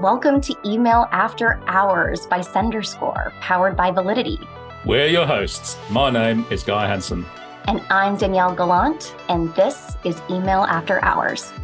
Welcome to Email After Hours by SenderScore, powered by Validity. We're your hosts. My name is Guy Hansen. And I'm Danielle Gallant, and this is Email After Hours.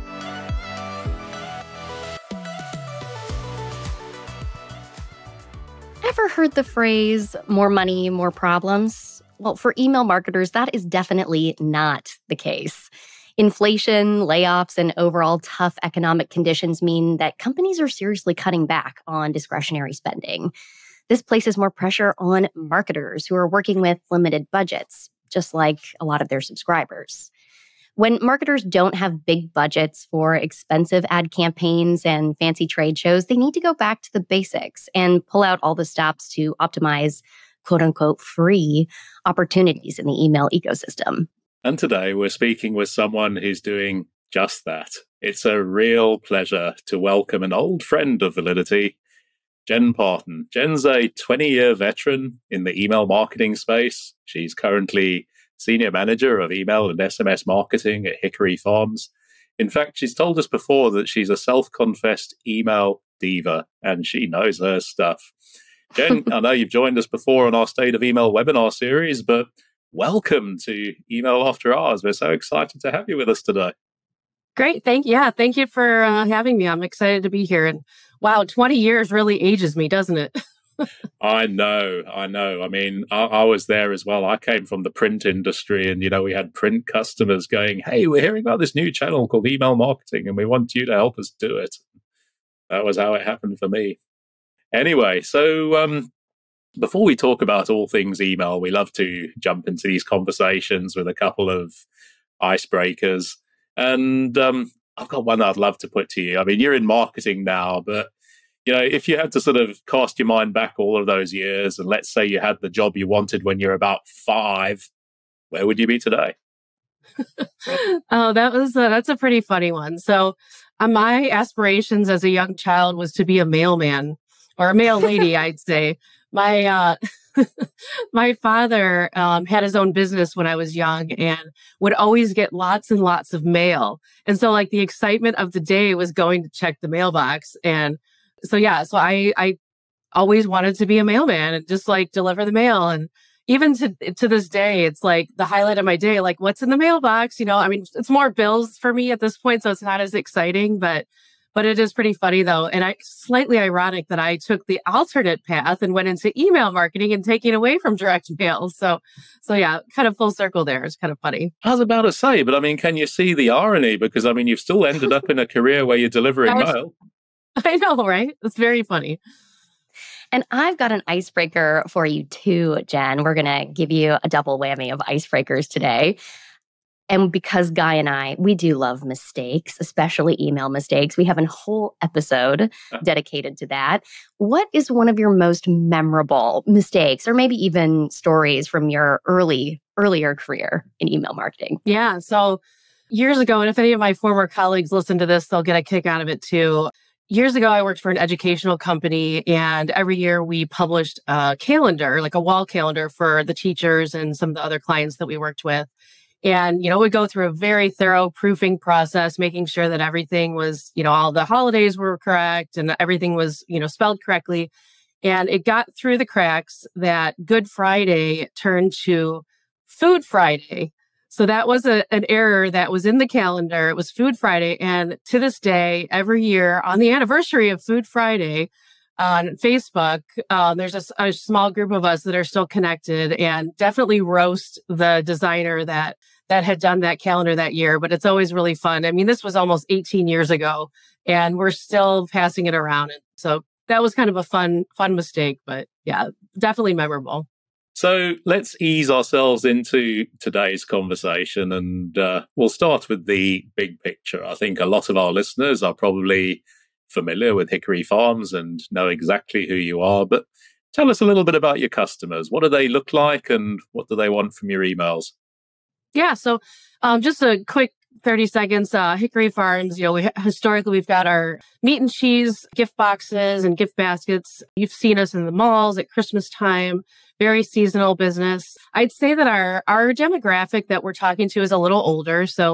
Ever heard the phrase, more money, more problems? Well, for email marketers, that is definitely not the case. Inflation, layoffs, and overall tough economic conditions mean that companies are seriously cutting back on discretionary spending. This places more pressure on marketers who are working with limited budgets, just like a lot of their subscribers. When marketers don't have big budgets for expensive ad campaigns and fancy trade shows, they need to go back to the basics and pull out all the stops to optimize quote-unquote free opportunities in the email ecosystem. And today we're speaking with someone who's doing just that. It's a real pleasure to welcome an old friend of Validity, Jen Parton. Jen's a 20-year veteran in the email marketing space. She's currently Senior Manager of Email and SMS Marketing at Hickory Farms. In fact, she's told us before that she's a self-confessed email diva, and she knows her stuff. Jen, I know you've joined us before on our State of Email webinar series, but welcome to Email After Hours. We're so excited to have you with us today. Great. Thank you for having me. I'm excited to be here. And wow, 20 years really ages me, doesn't it? I know. I mean, I was there as well. I came from the print industry and, we had print customers going, hey, we're hearing about this new channel called Email Marketing and we want you to help us do it. That was how it happened for me. Anyway, so before we talk about all things email, we love to jump into these conversations with a couple of icebreakers. And I've got one I'd love to put to you. I mean, you're in marketing now, but if you had to sort of cast your mind back all of those years, and let's say you had the job you wanted when you're about 5, where would you be today? Oh, that's a pretty funny one. So my aspirations as a young child was to be a mailman or a mail lady, I'd say. My my father had his own business when I was young and would always get lots and lots of mail. And so the excitement of the day was going to check the mailbox. And so I always wanted to be a mailman and just deliver the mail. And even to this day, it's the highlight of my day, what's in the mailbox? I mean, it's more bills for me at this point, so it's not as exciting, but it is pretty funny though. And slightly ironic that I took the alternate path and went into email marketing and taking away from direct mail. So yeah, kind of full circle there. It's kind of funny. I was about to say, but I mean, can you see the irony? Because I mean, you've still ended up in a career where you're delivering mail. I know, right? It's very funny. And I've got an icebreaker for you too, Jen. We're going to give you a double whammy of icebreakers today. And because Guy and I, we do love mistakes, especially email mistakes. We have a whole episode dedicated to that. What is one of your most memorable mistakes or maybe even stories from your earlier career in email marketing? Yeah. So years ago, and if any of my former colleagues listen to this, they'll get a kick out of it too. Years ago, I worked for an educational company, and every year we published a calendar, a wall calendar for the teachers and some of the other clients that we worked with. And, we'd go through a very thorough proofing process, making sure that everything was, all the holidays were correct and everything was, spelled correctly. And it got through the cracks that Good Friday turned to Food Friday. So that was an error that was in the calendar. It was Food Friday. And to this day, every year on the anniversary of Food Friday on Facebook, there's a small group of us that are still connected and definitely roast the designer that had done that calendar that year. But it's always really fun. I mean, this was almost 18 years ago and we're still passing it around. And so that was kind of a fun mistake, but yeah, definitely memorable. So let's ease ourselves into today's conversation and we'll start with the big picture. I think a lot of our listeners are probably familiar with Hickory Farms and know exactly who you are, but tell us a little bit about your customers. What do they look like and what do they want from your emails? Yeah, so just a quick 30 seconds. Hickory Farms, historically, we've got our meat and cheese gift boxes and gift baskets. You've seen us in the malls at Christmas time, very seasonal business. I'd say that our demographic that we're talking to is a little older. So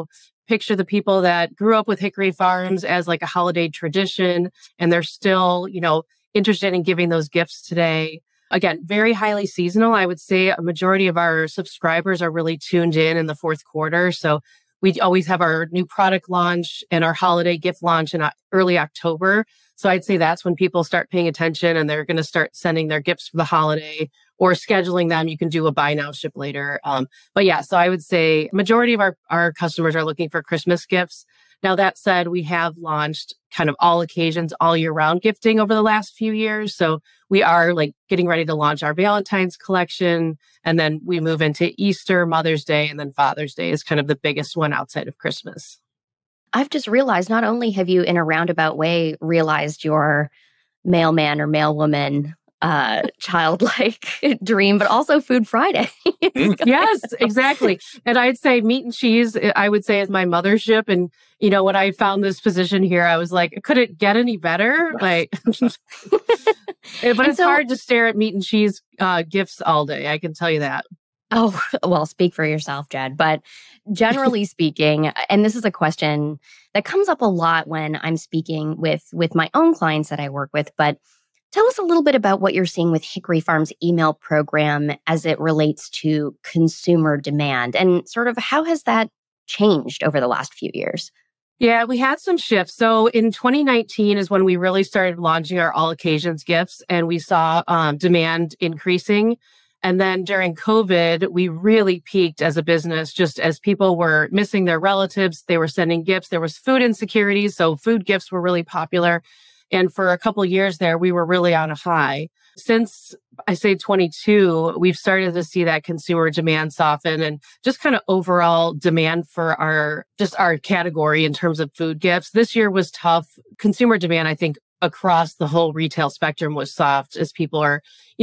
picture the people that grew up with Hickory Farms as like a holiday tradition, and they're still, interested in giving those gifts today. Again, very highly seasonal. I would say a majority of our subscribers are really tuned in the fourth quarter. So we always have our new product launch and our holiday gift launch in early October. So I'd say that's when people start paying attention and they're going to start sending their gifts for the holiday or scheduling them. You can do a buy now, ship later. But yeah, so I would say majority of our customers are looking for Christmas gifts. Now, that said, we have launched kind of all occasions, all year round gifting over the last few years. So we are like getting ready to launch our Valentine's collection. And then we move into Easter, Mother's Day, and then Father's Day is kind of the biggest one outside of Christmas. I've just realized not only have you in a roundabout way realized your mailman or mailwoman childlike dream, but also Food Friday. Yes, exactly. And I'd say Meat and Cheese, I would say, is my mothership. And, when I found this position here, I was like, could it get any better? Like, but it's hard to stare at Meat and Cheese gifts all day. I can tell you that. Oh, well, speak for yourself, Jed. But generally speaking, and this is a question that comes up a lot when I'm speaking with my own clients that I work with, but tell us a little bit about what you're seeing with Hickory Farm's email program as it relates to consumer demand and sort of how has that changed over the last few years? Yeah, we had some shifts. So in 2019 is when we really started launching our all occasions gifts and we saw demand increasing. And then during COVID, we really peaked as a business, just as people were missing their relatives. They were sending gifts. There was food insecurity. So food gifts were really popular. And for a couple of years there, we were really on a high. Since I say 22, we've started to see that consumer demand soften and just kind of overall demand for our category in terms of food gifts. This year was tough. Consumer demand, I think, across the whole retail spectrum was soft as people are,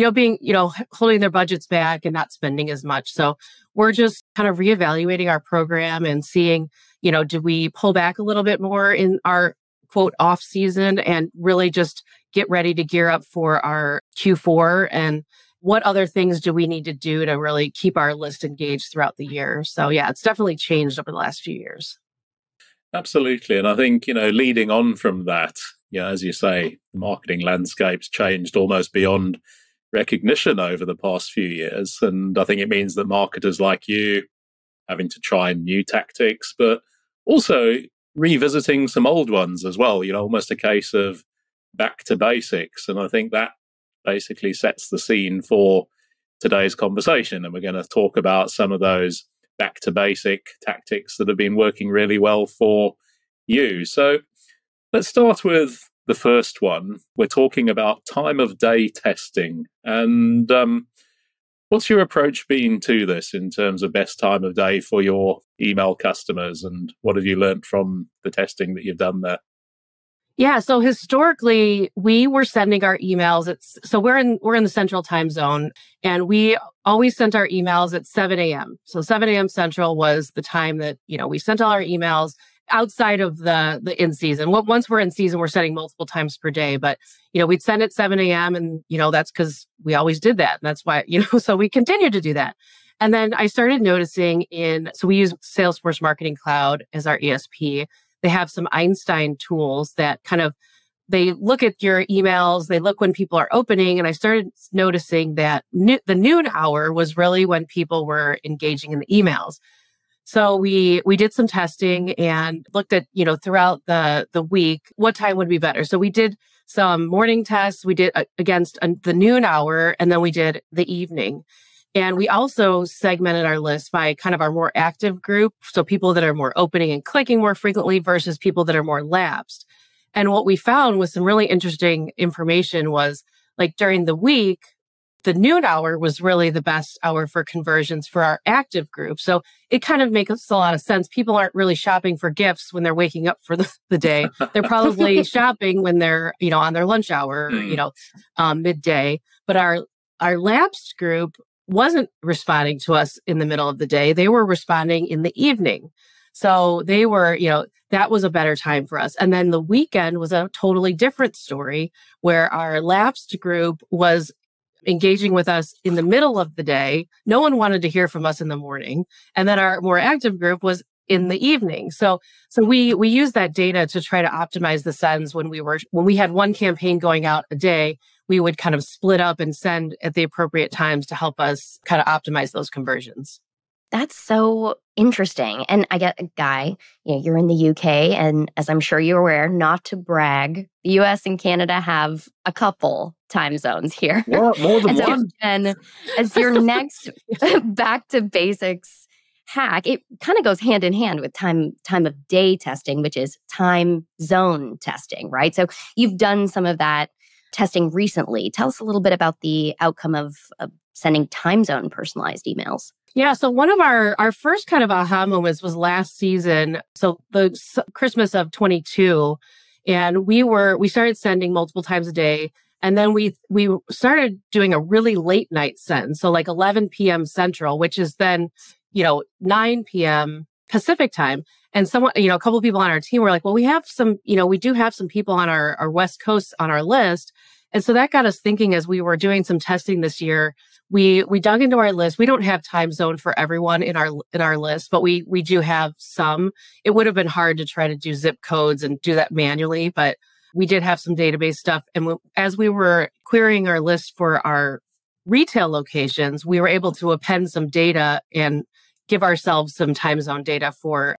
holding their budgets back and not spending as much. So we're just kind of reevaluating our program and seeing, do we pull back a little bit more in our quote off season and really just get ready to gear up for our Q4 and what other things do we need to do to really keep our list engaged throughout the year. So yeah, it's definitely changed over the last few years. Absolutely. And I think, leading on from that, as you say, the marketing landscape's changed almost beyond recognition over the past few years. And I think it means that marketers like you having to try new tactics, but also revisiting some old ones as well, almost a case of back to basics. And I think that basically sets the scene for today's conversation. And we're going to talk about some of those back to basic tactics that have been working really well for you. So let's start with the first one. We're talking about time of day testing. And what's your approach been to this in terms of best time of day for your email customers? And what have you learned from the testing that you've done there? Yeah, so historically, we were sending our emails. So we're in the central time zone, and we always sent our emails at 7 a.m. So 7 a.m. Central was the time that, we sent all our emails outside of the in season. Once we're in season, we're sending multiple times per day. But, we'd send at 7 a.m. and, that's because we always did that. And that's why, so we continue to do that. And then I started noticing so we use Salesforce Marketing Cloud as our ESP. They have some Einstein tools that they look at your emails, they look when people are opening. And I started noticing that the noon hour was really when people were engaging in the emails. So we did some testing and looked at, throughout the week, what time would be better. So we did some morning tests. We did against the noon hour, and then we did the evening. And we also segmented our list by kind of our more active group. So people that are more opening and clicking more frequently versus people that are more lapsed. And what we found with some really interesting information was like during the week, the noon hour was really the best hour for conversions for our active group. So it kind of makes a lot of sense. People aren't really shopping for gifts when they're waking up for the day. They're probably shopping when they're, on their lunch hour, midday. But our lapsed group wasn't responding to us in the middle of the day. They were responding in the evening. So they were, that was a better time for us. And then the weekend was a totally different story where our lapsed group was engaging with us in the middle of the day. No one wanted to hear from us in the morning. And then our more active group was in the evening. So we use that data to try to optimize the sends when we had one campaign going out a day, we would kind of split up and send at the appropriate times to help us kind of optimize those conversions. That's so interesting. And I get, Guy, you're in the UK, and as I'm sure you're aware, not to brag, the US and Canada have a couple time zones here. More than and so, one. Jen, as your next back to basics hack, it kind of goes hand in hand with time of day testing, which is time zone testing, right? So you've done some of that testing recently. Tell us a little bit about the outcome of sending time zone personalized emails. Yeah, so one of our first kind of aha moments was last season. So the Christmas of 22, and we started sending multiple times a day. And then we started doing a really late night send. So like 11 p.m. Central, which is then, 9 p.m. Pacific time. And someone, a couple of people on our team were like, well, we do have some people on our West Coast on our list. And so that got us thinking as we were doing some testing this year. We dug into our list. We don't have time zone for everyone in our list, but we do have some. It would have been hard to try to do zip codes and do that manually, but we did have some database stuff. And as we were querying our list for our retail locations, we were able to append some data and give ourselves some time zone data for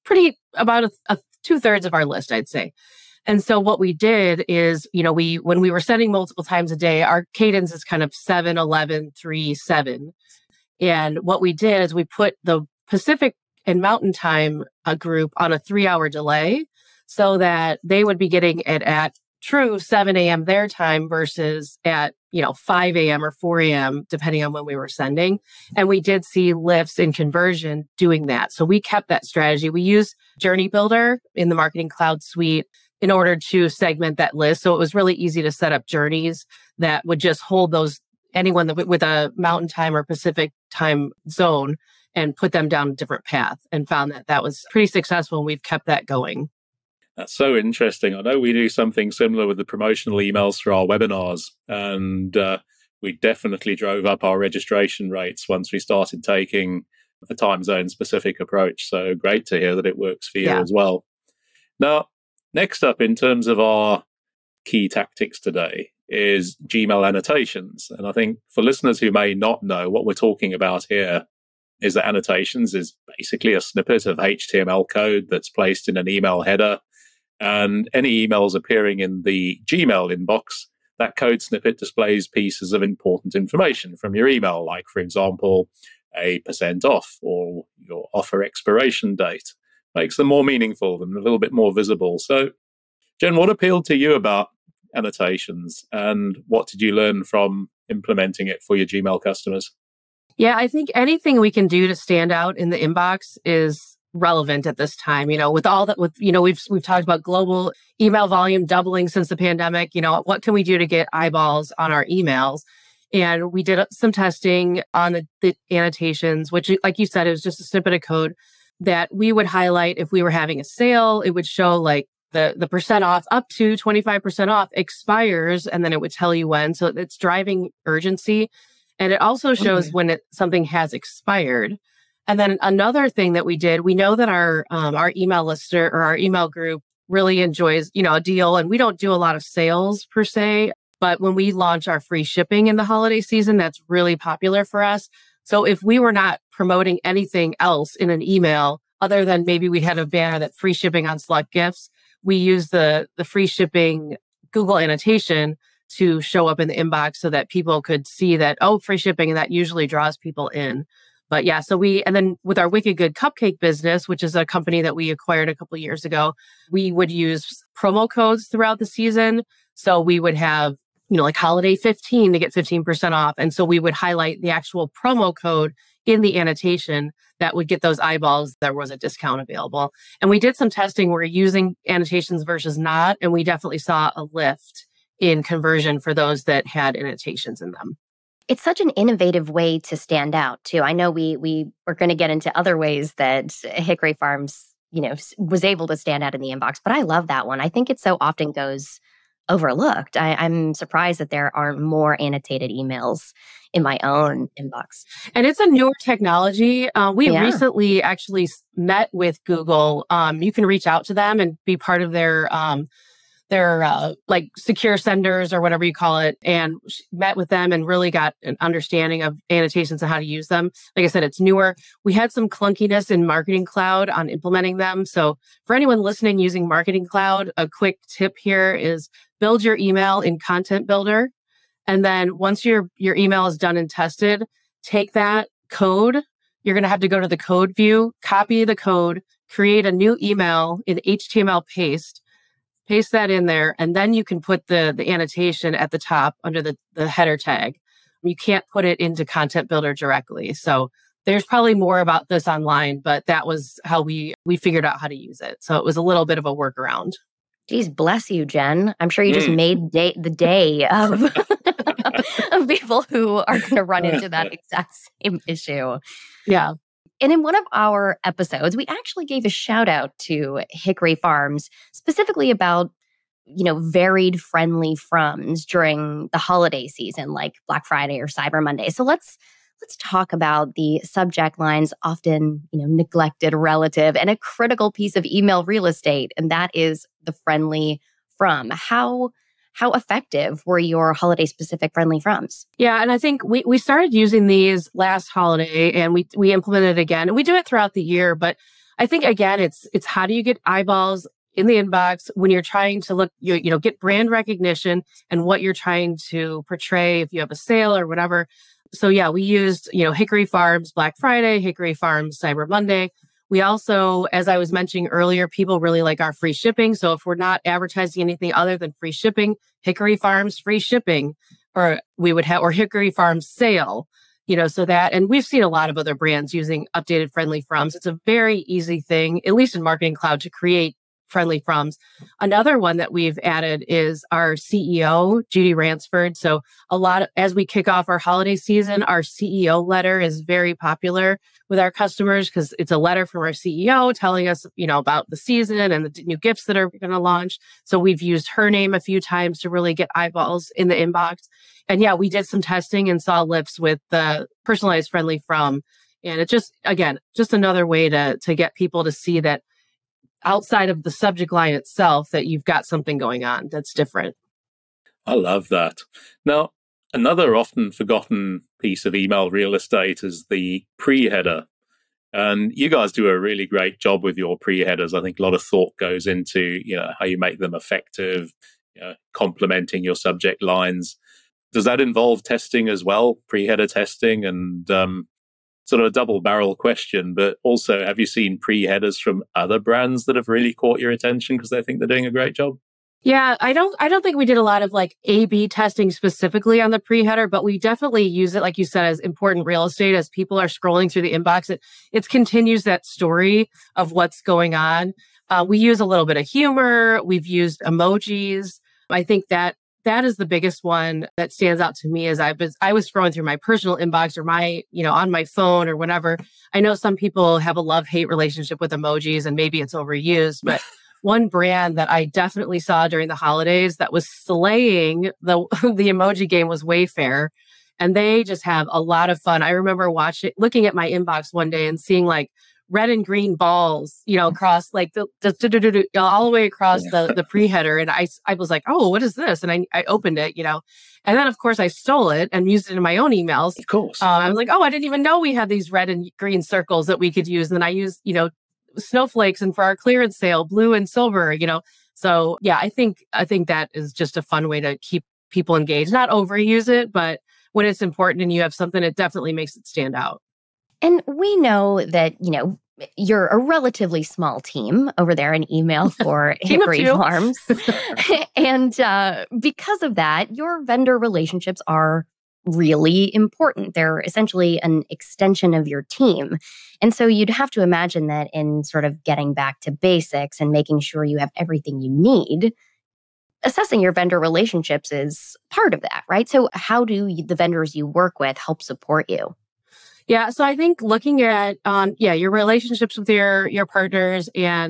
about 2/3 of our list, I'd say. And so what we did is, when we were sending multiple times a day, our cadence is kind of 7, 11, 3, 7. And what we did is we put the Pacific and Mountain Time group on a 3-hour delay so that they would be getting it at true 7 a.m. their time versus at, 5 a.m. or 4 a.m., depending on when we were sending. And we did see lifts in conversion doing that. So we kept that strategy. We used Journey Builder in the Marketing Cloud suite in order to segment that list. So it was really easy to set up journeys that would just hold anyone with a Mountain Time or Pacific Time zone and put them down a different path, and found that was pretty successful. And we've kept that going. That's so interesting. I know we do something similar with the promotional emails for our webinars, and we definitely drove up our registration rates once we started taking a time zone specific approach. So great to hear that it works for you as well. Now, next up, in terms of our key tactics today, is Gmail annotations. And I think for listeners who may not know, what we're talking about here is that annotations is basically a snippet of HTML code that's placed in an email header. And any emails appearing in the Gmail inbox, that code snippet displays pieces of important information from your email, like, for example, a % off or your offer expiration date. Makes them more meaningful and a little bit more visible. So, Jen, what appealed to you about annotations, and what did you learn from implementing it for your Gmail customers? Yeah, I think anything we can do to stand out in the inbox is relevant at this time. With all that, we've talked about global email volume doubling since the pandemic. What can we do to get eyeballs on our emails? And we did some testing on the annotations, which, like you said, it was just a snippet of code that we would highlight if we were having a sale. It would show like the % off up to 25% off expires, and then it would tell you when. So it's driving urgency. And it also shows when something has expired. And then another thing that we did, we know that our email lister or our email group really enjoys, a deal. And we don't do a lot of sales per se, but when we launch our free shipping in the holiday season, that's really popular for us. So if we were not promoting anything else in an email, other than maybe we had a banner that free shipping on select gifts, we use the free shipping Google annotation to show up in the inbox so that people could see that, free shipping, and that usually draws people in. But yeah, and then with our Wicked Good Cupcake business, which is a company that we acquired a couple of years ago, we would use promo codes throughout the season. So we would have, like holiday 15 to get 15% off. And so we would highlight the actual promo code in the annotation that would get those eyeballs. There was a discount available. And we did some testing. We're using annotations versus not. And we definitely saw a lift in conversion for those that had annotations in them. It's such an innovative way to stand out, too. I know we are going to get into other ways that Hickory Farms, was able to stand out in the inbox, but I love that one. I think it so often goes overlooked. I'm surprised that there aren't more annotated emails in my own inbox. And it's a newer technology. We Yeah. recently actually met with Google. You can reach out to them and be part of their like secure senders or whatever you call it, and met with them and really got an understanding of annotations and how to use them. Like I said, it's newer. We had some clunkiness in Marketing Cloud on implementing them. So for anyone listening using Marketing Cloud, a quick tip here is build your email in Content Builder. And then once your email is done and tested, take that code. You're going to have to go to the code view, copy the code, create a new email in HTML paste that in there, and then you can put the annotation at the top under the header tag. You can't put it into Content Builder directly. So there's probably more about this online, but that was how we figured out how to use it. So it was a little bit of a workaround. Geez, bless you, Jen. I'm sure you just made the day of, of people who are going to run into that exact same issue. Yeah. And in one of our episodes, we actually gave a shout out to Hickory Farms, specifically about, varied friendly froms during the holiday season, like Black Friday or Cyber Monday. So let's talk about the subject lines often, neglected relative and a critical piece of email real estate, and that is the friendly from. How effective were your holiday-specific friendly froms? Yeah, and I think we started using these last holiday, and we implemented it again. And we do it throughout the year, but I think again, it's how do you get eyeballs in the inbox when you're trying to look, get brand recognition and what you're trying to portray if you have a sale or whatever. So yeah, we used Hickory Farms Black Friday, Hickory Farms Cyber Monday. We also, as I was mentioning earlier, people really like our free shipping. So if we're not advertising anything other than free shipping, Hickory Farms free shipping, or Hickory Farms sale, so that, and we've seen a lot of other brands using updated friendly froms. It's a very easy thing, at least in Marketing Cloud, to create friendly froms. Another one that we've added is our CEO, Judy Ransford. So as we kick off our holiday season, our CEO letter is very popular with our customers because it's a letter from our CEO telling us, about the season and the new gifts that are going to launch. So we've used her name a few times to really get eyeballs in the inbox. And yeah, we did some testing and saw lifts with the personalized friendly from. And it's just another way to get people to see that outside of the subject line itself, that you've got something going on that's different. I love that. Now, another often forgotten piece of email real estate is the pre-header. And you guys do a really great job with your pre-headers. I think a lot of thought goes into, how you make them effective, complementing your subject lines. Does that involve testing as well, pre-header testing? And sort of a double barrel question, but also, have you seen pre-headers from other brands that have really caught your attention because they think they're doing a great job? Yeah, I don't think we did a lot of like A/B testing specifically on the pre-header, but we definitely use it, like you said, as important real estate. As people are scrolling through the inbox, it continues that story of what's going on. We use a little bit of humor. We've used emojis. I think that is the biggest one that stands out to me as I was scrolling through my personal inbox or my, on my phone or whatever. I know some people have a love-hate relationship with emojis and maybe it's overused, but one brand that I definitely saw during the holidays that was slaying the emoji game was Wayfair. And they just have a lot of fun. I remember looking at my inbox one day and seeing like red and green balls, across like all the way across the pre-header. And I was like, oh, what is this? And I opened it, and then of course I stole it and used it in my own emails. Of course. I was like, oh, I didn't even know we had these red and green circles that we could use. And then I used, snowflakes, and for our clearance sale, blue and silver, So yeah, I think that is just a fun way to keep people engaged, not overuse it, but when it's important and you have something, it definitely makes it stand out. And we know that, you're a relatively small team over there in email for Hickory Farms. And because of that, your vendor relationships are really important. They're essentially an extension of your team. And so you'd have to imagine that in sort of getting back to basics and making sure you have everything you need, assessing your vendor relationships is part of that, right? So how do the vendors you work with help support you? Yeah, so I think looking at your relationships with your partners and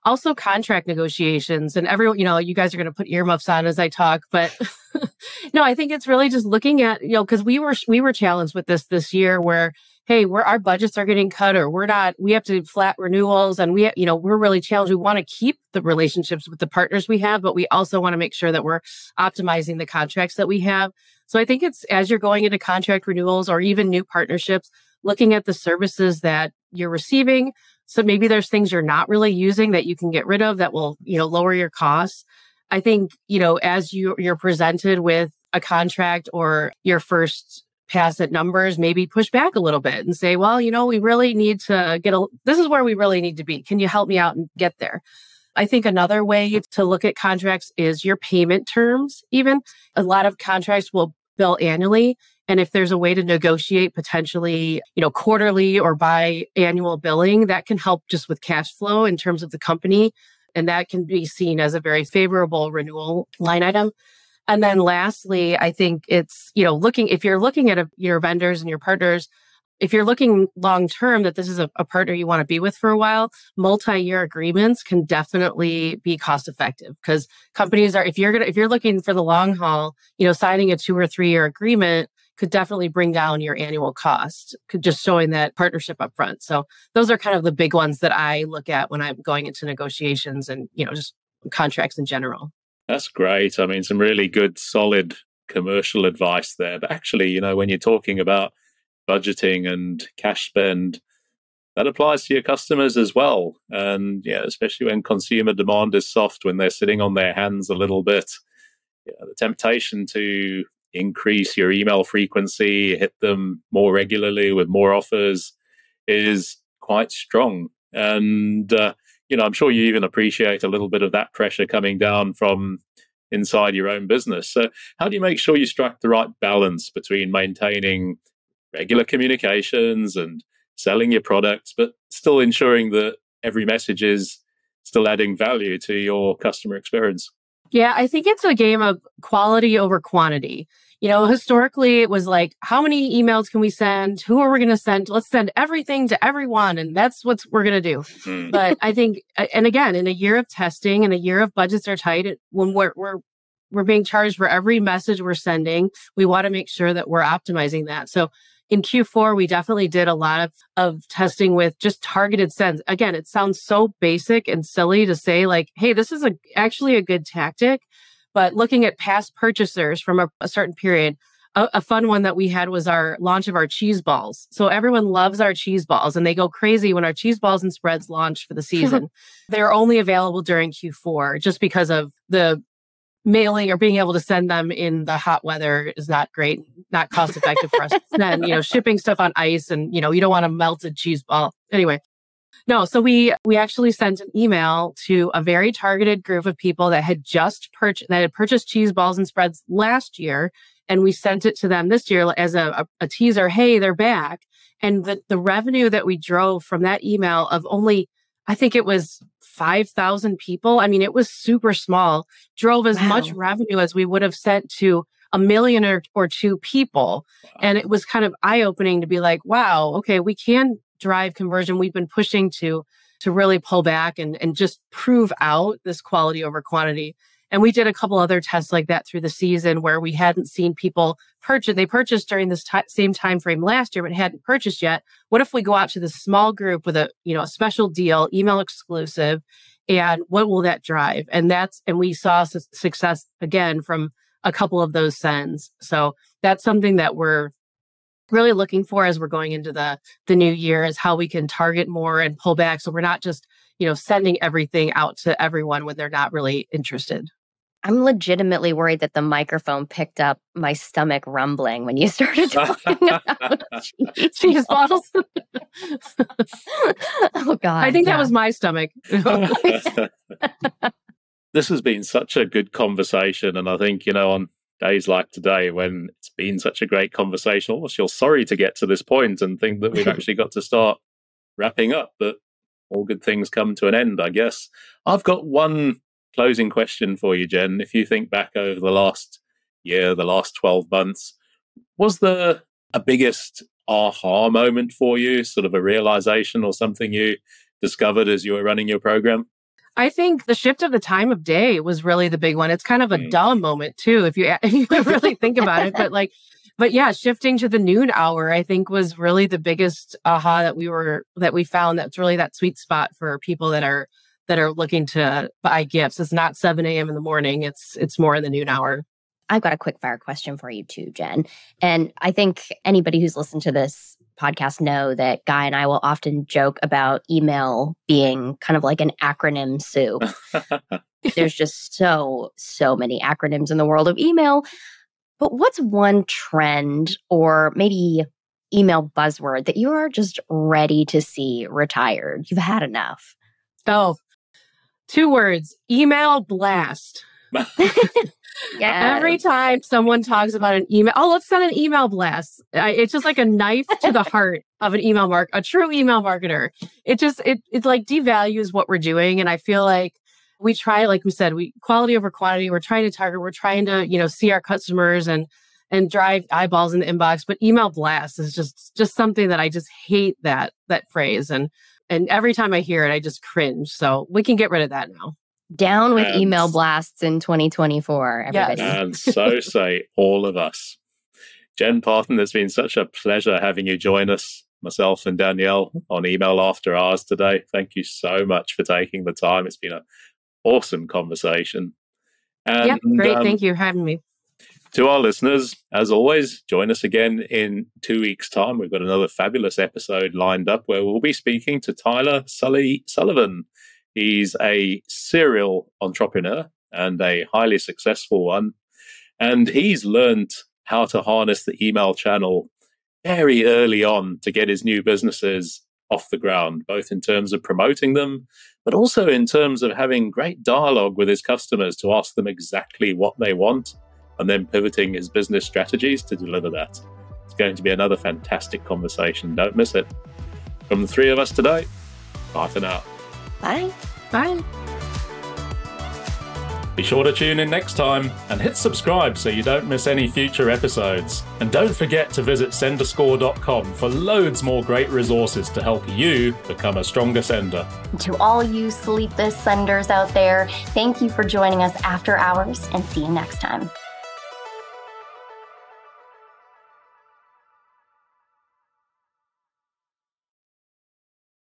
Also contract negotiations, and everyone, you guys are going to put earmuffs on as I talk, but no, I think it's really just looking at, because we were challenged with this year where, hey, our budgets are getting cut, or we have to flat renewals, and we're really challenged. We want to keep the relationships with the partners we have, but we also want to make sure that we're optimizing the contracts that we have. So I think it's, as you're going into contract renewals or even new partnerships, looking at the services that you're receiving. So maybe there's things you're not really using that you can get rid of that will, lower your costs. I think, as you're presented with a contract or your first pass at numbers, maybe push back a little bit and say, well, we really need to this is where we really need to be. Can you help me out and get there? I think another way to look at contracts is your payment terms. Even a lot of contracts will bill annually. And if there's a way to negotiate potentially, quarterly or biannual billing, that can help just with cash flow in terms of the company. And that can be seen as a very favorable renewal line item. And then lastly, I think it's, if you're looking at your vendors and your partners, if you're looking long term that this is a partner you want to be with for a while, multi-year agreements can definitely be cost effective, because companies if you're looking for the long haul, signing a 2 or 3 year agreement could definitely bring down your annual cost, just showing that partnership up front. So those are kind of the big ones that I look at when I'm going into negotiations and, just contracts in general. That's great. I mean, some really good, solid commercial advice there. But actually, when you're talking about budgeting and cash spend, that applies to your customers as well. And especially when consumer demand is soft, when they're sitting on their hands a little bit, the temptation to increase your email frequency, hit them more regularly with more offers is quite strong. And, I'm sure you even appreciate a little bit of that pressure coming down from inside your own business. So how do you make sure you strike the right balance between maintaining regular communications and selling your products, but still ensuring that every message is still adding value to your customer experience? Yeah, I think it's a game of quality over quantity. Historically, it was like, how many emails can we send? Who are we going to send? Let's send everything to everyone. And that's what we're going to do. But I think, and again, in a year of testing and a year of budgets are tight, when we're being charged for every message we're sending, we want to make sure that we're optimizing that. So in Q4, we definitely did a lot of testing with just targeted sends. Again, it sounds so basic and silly to say like, hey, this is actually a good tactic. But looking at past purchasers from a certain period, a fun one that we had was our launch of our cheese balls. So everyone loves our cheese balls and they go crazy when our cheese balls and spreads launch for the season. They're only available during Q4 just because of the mailing or being able to send them in the hot weather is not great, not cost effective for us to send, shipping stuff on ice and, you don't want a melted cheese ball. Anyway. No, so we actually sent an email to a very targeted group of people that had purchased cheese balls and spreads last year, and we sent it to them this year as a teaser. Hey, they're back, and the revenue that we drove from that email of only, I think it was 5,000 people. I mean, it was super small. Drove as much revenue as we would have sent to 1 million or 2 people, and it was kind of eye opening to be like, wow, okay, we can drive conversion. We've been pushing to really pull back and just prove out this quality over quantity. And we did a couple other tests like that through the season where we hadn't seen people purchase. They purchased during this same time frame last year, but hadn't purchased yet. What if we go out to this small group with a special deal, email exclusive, and what will that drive? And we saw success again from a couple of those sends. So that's something that we're really looking for as we're going into the new year, is how we can target more and pull back. So we're not just, sending everything out to everyone when they're not really interested. I'm legitimately worried that the microphone picked up my stomach rumbling when you started talking about cheese balls. Oh, God. I think that was my stomach. This has been such a good conversation. And I think, on days like today, when it's been such a great conversation, almost feel sorry to get to this point and think that we've actually got to start wrapping up. But all good things come to an end, I guess. I've got one closing question for you, Jen. If you think back over the last year, the last 12 months, was there a biggest aha moment for you, sort of a realization or something you discovered as you were running your program? I think the shift of the time of day was really the big one. It's kind of a dumb moment too, if you really think about it. But yeah, shifting to the noon hour, I think was really the biggest aha that we found. That's really that sweet spot for people that are looking to buy gifts. It's not 7 a.m. in the morning. It's more in the noon hour. I've got a quick fire question for you too, Jen. And I think anybody who's listened to this podcast know that Guy and I will often joke about email being kind of like an acronym soup. There's just so many acronyms in the world of email. But what's one trend or maybe email buzzword that you are just ready to see retired? You've had enough. Oh, 2 words, email blast. Yeah. Every time someone talks about an email, let's send an email blast. It's just like a knife to the heart of a true email marketer. It like devalues what we're doing. And I feel like we try, like we said, quality over quantity. We're trying to target, we're trying to, see our customers and drive eyeballs in the inbox. But email blast is just something that I just hate that phrase. And every time I hear it, I just cringe. So we can get rid of that now. Down with email blasts in 2024, everybody. Yes. And so say all of us. Jen Parton, it's been such a pleasure having you join us, myself and Danielle, on Email After Hours today. Thank you so much for taking the time. It's been an awesome conversation. And, great. Thank you for having me. To our listeners, as always, join us again in 2 weeks' time. We've got another fabulous episode lined up where we'll be speaking to Tyler Sully Sullivan. He's a serial entrepreneur and a highly successful one. And he's learned how to harness the email channel very early on to get his new businesses off the ground, both in terms of promoting them, but also in terms of having great dialogue with his customers to ask them exactly what they want and then pivoting his business strategies to deliver that. It's going to be another fantastic conversation. Don't miss it. From the 3 of us today, bye for now. Bye. Bye. Be sure to tune in next time and hit subscribe so you don't miss any future episodes. And don't forget to visit senderscore.com for loads more great resources to help you become a stronger sender. To all you sleepless senders out there, thank you for joining us after hours and see you next time.